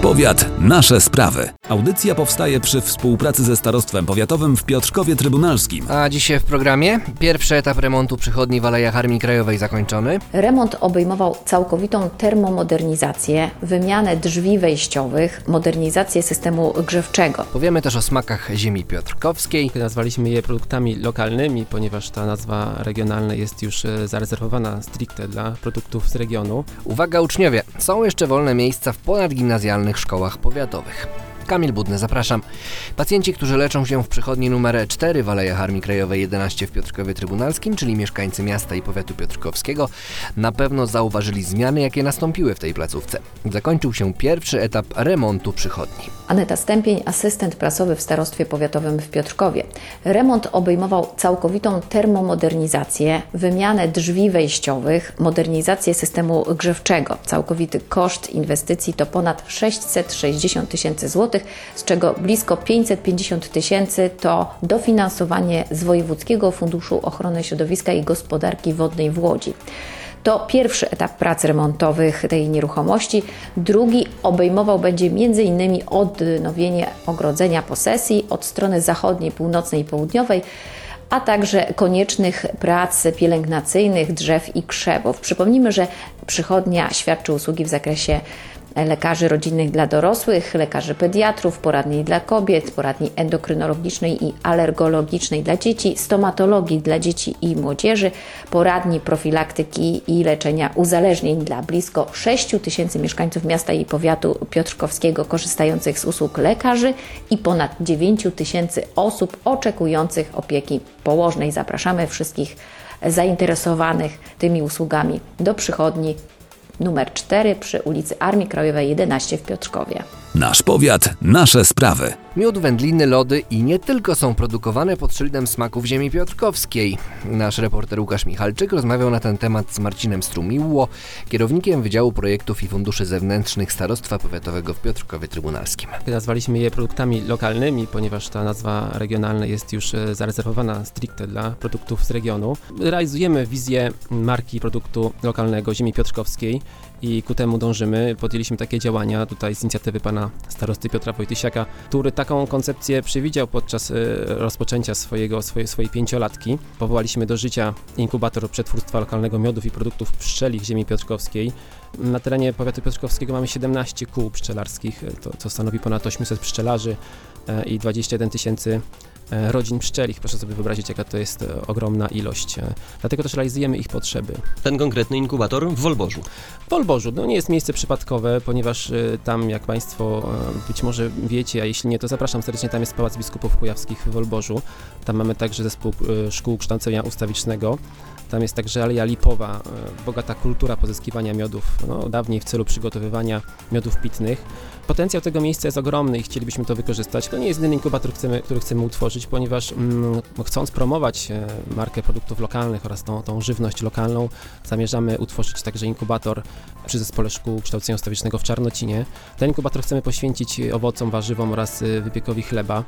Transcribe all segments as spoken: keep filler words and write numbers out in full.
powiat, nasze sprawy. Audycja powstaje przy współpracy ze Starostwem Powiatowym w Piotrkowie Trybunalskim. A dzisiaj w programie pierwszy etap remontu przychodni w Alejach Armii Krajowej zakończony. Remont obejmował całkowitą termomodernizację, wymianę drzwi wejściowych, modernizację systemu grzewczego. Powiemy też o smakach ziemi piotrkowskiej. Nazwaliśmy je produktami lokalnymi, ponieważ ta nazwa regionalna jest już zarezerwowana stricte dla produktów z regionu. Uwaga uczniowie, są jeszcze wolne miejsca w ponadgimnazjalnych szkołach powiatowych. Kamil Budny, zapraszam. Pacjenci, którzy leczą się w przychodni numer cztery w Alejach Armii Krajowej jedenaście w Piotrkowie Trybunalskim, czyli mieszkańcy miasta i powiatu piotrkowskiego, na pewno zauważyli zmiany, jakie nastąpiły w tej placówce. Zakończył się pierwszy etap remontu przychodni. Aneta Stępień, asystent prasowy w Starostwie Powiatowym w Piotrkowie. Remont obejmował całkowitą termomodernizację, wymianę drzwi wejściowych, modernizację systemu grzewczego. Całkowity koszt inwestycji to ponad sześćset sześćdziesiąt tysięcy złotych, z czego blisko pięćset pięćdziesiąt tysięcy to dofinansowanie z Wojewódzkiego Funduszu Ochrony Środowiska i Gospodarki Wodnej w Łodzi. To pierwszy etap prac remontowych tej nieruchomości. Drugi obejmował będzie między innymi odnowienie ogrodzenia posesji od strony zachodniej, północnej i południowej, a także koniecznych prac pielęgnacyjnych drzew i krzewów. Przypomnijmy, że przychodnia świadczy usługi w zakresie lekarzy rodzinnych dla dorosłych, lekarzy pediatrów, poradni dla kobiet, poradni endokrynologicznej i alergologicznej dla dzieci, stomatologii dla dzieci i młodzieży, poradni profilaktyki i leczenia uzależnień dla blisko sześć tysięcy mieszkańców miasta i powiatu piotrkowskiego korzystających z usług lekarzy i ponad dziewięć tysięcy osób oczekujących opieki położnej. Zapraszamy wszystkich zainteresowanych tymi usługami do przychodni numer cztery przy ulicy Armii Krajowej jedenaście w Piotrkowie. Nasz powiat, nasze sprawy. Miód, wędliny, lody i nie tylko są produkowane pod szyldem smaków ziemi piotrkowskiej. Nasz reporter Łukasz Michalczyk rozmawiał na ten temat z Marcinem Strumiło, kierownikiem Wydziału Projektów i Funduszy Zewnętrznych Starostwa Powiatowego w Piotrkowie Trybunalskim. Nazwaliśmy je produktami lokalnymi, ponieważ ta nazwa regionalna jest już zarezerwowana stricte dla produktów z regionu. Realizujemy wizję marki produktu lokalnego ziemi piotrkowskiej i ku temu dążymy. Podjęliśmy takie działania tutaj z inicjatywy pana starosty Piotra Wojtysiaka, który taką koncepcję przewidział podczas rozpoczęcia swojego, swojej, swojej pięciolatki. Powołaliśmy do życia inkubator przetwórstwa lokalnego miodów i produktów pszczelich ziemi piotrkowskiej. Na terenie powiatu piotrkowskiego mamy siedemnaście kół pszczelarskich, to, to stanowi ponad osiemset pszczelarzy i dwadzieścia jeden tysięcy rodzin pszczelich. Proszę sobie wyobrazić, jaka to jest ogromna ilość. Dlatego też realizujemy ich potrzeby. Ten konkretny inkubator w Wolborzu. W Wolborzu. No nie jest miejsce przypadkowe, ponieważ tam, jak Państwo być może wiecie, a jeśli nie, to zapraszam serdecznie, tam jest Pałac Biskupów Kujawskich w Wolborzu. Tam mamy także zespół szkół kształcenia ustawicznego. Tam jest także Aleja Lipowa, bogata kultura pozyskiwania miodów, no, dawniej w celu przygotowywania miodów pitnych. Potencjał tego miejsca jest ogromny i chcielibyśmy to wykorzystać. To nie jest jedyny inkubator, chcemy, który chcemy utworzyć, ponieważ mm, chcąc promować markę produktów lokalnych oraz tą, tą żywność lokalną, zamierzamy utworzyć także inkubator przy Zespole Szkół Kształcenia Ustawicznego w Czarnocinie. Ten inkubator chcemy poświęcić owocom, warzywom oraz wypiekowi chleba.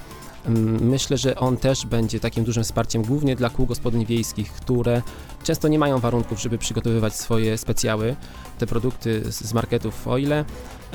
Myślę, że on też będzie takim dużym wsparciem głównie dla kół gospodyń wiejskich, które często nie mają warunków, żeby przygotowywać swoje specjały. Te produkty z marketów, o ile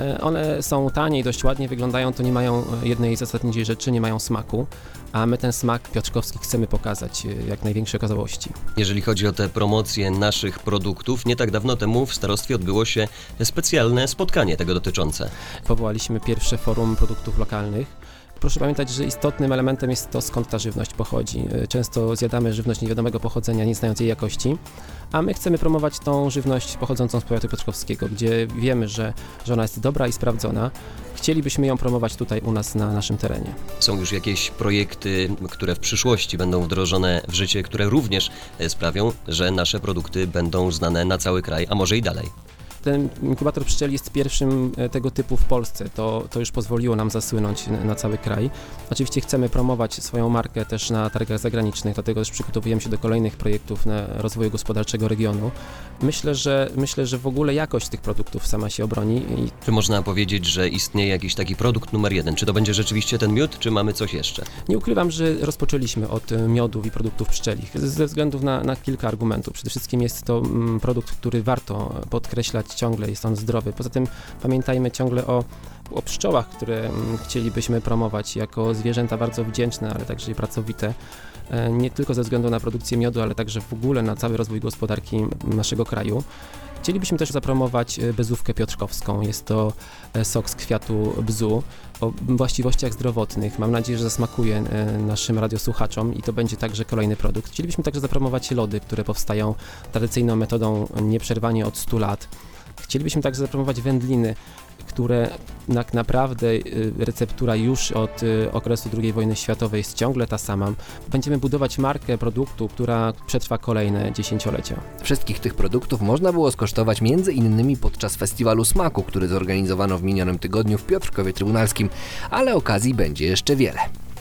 one są tanie i dość ładnie wyglądają, to nie mają jednej zasadniczej rzeczy, nie mają smaku, a my ten smak piotrkowski chcemy pokazać jak największej okazałości. Jeżeli chodzi o tę promocję naszych produktów, nie tak dawno temu w starostwie odbyło się specjalne spotkanie tego dotyczące. Powołaliśmy pierwsze forum produktów lokalnych. Proszę pamiętać, że istotnym elementem jest to, skąd ta żywność pochodzi. Często zjadamy żywność niewiadomego pochodzenia, nie znając jej jakości, a my chcemy promować tą żywność pochodzącą z powiatu piotrkowskiego, gdzie wiemy, że, że ona jest dobra i sprawdzona. Chcielibyśmy ją promować tutaj u nas na naszym terenie. Są już jakieś projekty, które w przyszłości będą wdrożone w życie, które również sprawią, że nasze produkty będą znane na cały kraj, a może i dalej? Ten inkubator pszczeli jest pierwszym tego typu w Polsce. To, to już pozwoliło nam zasłynąć na cały kraj. Oczywiście chcemy promować swoją markę też na targach zagranicznych, dlatego też przygotowujemy się do kolejnych projektów na rozwoju gospodarczego regionu. Myślę, że myślę, że w ogóle jakość tych produktów sama się obroni. I... Czy można powiedzieć, że istnieje jakiś taki produkt numer jeden? Czy to będzie rzeczywiście ten miód, czy mamy coś jeszcze? Nie ukrywam, że rozpoczęliśmy od miodów i produktów pszczelich ze względów na, na kilka argumentów. Przede wszystkim jest to produkt, który warto podkreślać jest ciągle, jest on zdrowy. Poza tym pamiętajmy ciągle o, o pszczołach, które mm, chcielibyśmy promować jako zwierzęta bardzo wdzięczne, ale także i pracowite. Nie tylko ze względu na produkcję miodu, ale także w ogóle na cały rozwój gospodarki naszego kraju. Chcielibyśmy też zapromować bezówkę piotrkowską. Jest to sok z kwiatu bzu o właściwościach zdrowotnych. Mam nadzieję, że zasmakuje naszym radiosłuchaczom i to będzie także kolejny produkt. Chcielibyśmy także zapromować lody, które powstają tradycyjną metodą nieprzerwanie od stu lat. Chcielibyśmy także zapromować wędliny, które tak naprawdę receptura już od okresu drugiej wojny światowej jest ciągle ta sama. Będziemy budować markę produktu, która przetrwa kolejne dziesięciolecia. Wszystkich tych produktów można było skosztować między innymi podczas Festiwalu Smaku, który zorganizowano w minionym tygodniu w Piotrkowie Trybunalskim, ale okazji będzie jeszcze wiele.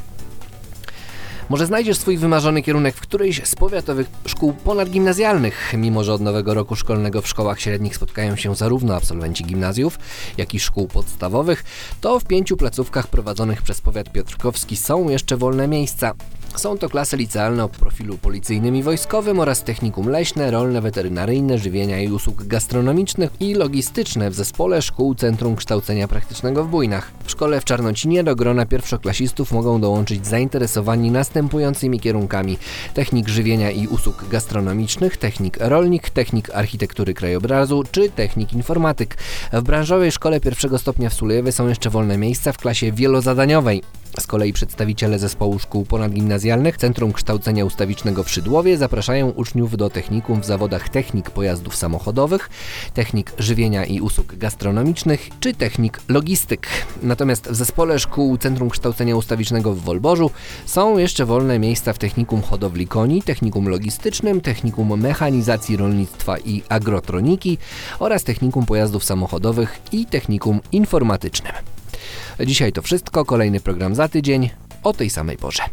Może znajdziesz swój wymarzony kierunek w którejś z powiatowych szkół ponadgimnazjalnych. Mimo że od nowego roku szkolnego w szkołach średnich spotkają się zarówno absolwenci gimnazjów, jak i szkół podstawowych, to w pięciu placówkach prowadzonych przez powiat piotrkowski są jeszcze wolne miejsca. Są to klasy licealne o profilu policyjnym i wojskowym oraz technikum leśne, rolne, weterynaryjne, żywienia i usług gastronomicznych i logistyczne w zespole szkół Centrum Kształcenia Praktycznego w Bujnach. W szkole w Czarnocinie do grona pierwszoklasistów mogą dołączyć zainteresowani następującymi kierunkami: technik żywienia i usług gastronomicznych, technik rolnik, technik architektury krajobrazu czy technik informatyk. W branżowej szkole pierwszego stopnia w Sulejowie są jeszcze wolne miejsca w klasie wielozadaniowej. Z kolei przedstawiciele zespołu szkół ponadgimnazjalnych Centrum Kształcenia Ustawicznego w Szydłowie zapraszają uczniów do technikum w zawodach technik pojazdów samochodowych, technik żywienia i usług gastronomicznych czy technik logistyk. Natomiast w zespole szkół Centrum Kształcenia Ustawicznego w Wolborzu są jeszcze wolne miejsca w technikum hodowli koni, technikum logistycznym, technikum mechanizacji rolnictwa i agrotroniki oraz technikum pojazdów samochodowych i technikum informatycznym. Dzisiaj to wszystko, kolejny program za tydzień o tej samej porze.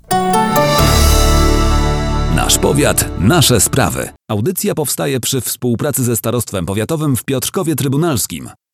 Nasz powiat, nasze sprawy. Audycja powstaje przy współpracy ze Starostwem Powiatowym w Piotrkowie Trybunalskim.